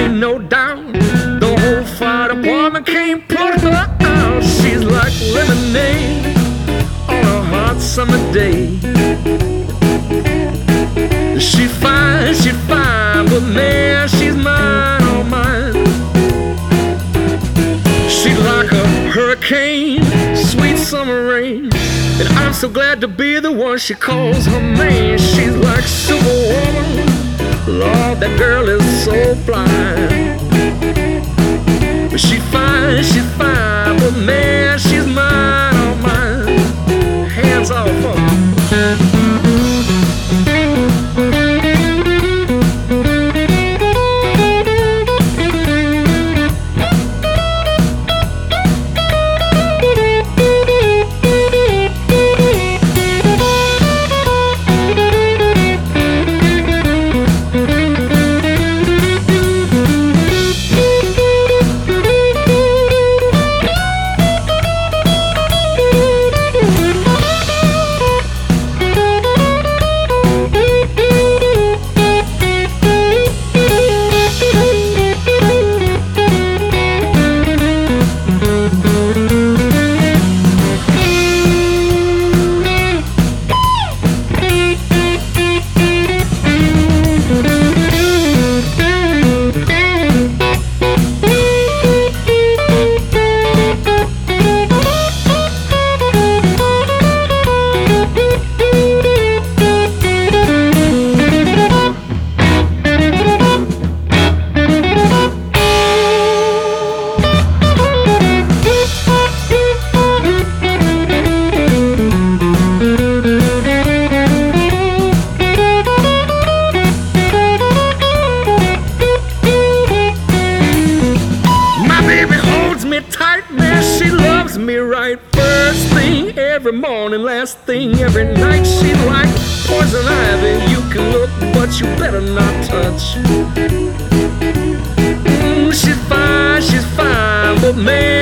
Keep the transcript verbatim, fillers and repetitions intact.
ain't no doubt. The whole fire department can't put her out. She's like lemonade on a hot summer day. She's fine, she's fine, but man, she's mine, all mine. She's like a hurricane, sweet summer rain, and I'm so glad to be the one she calls her maid. She's like Superwoman, Lord, that girl is so fly. She's fine, she's fine, but man, she's mine, all mine. Hands off her. Every morning, last thing every night. She's like poison ivy. You can look, but you better not touch. Mm, she's fine, she's fine, but man,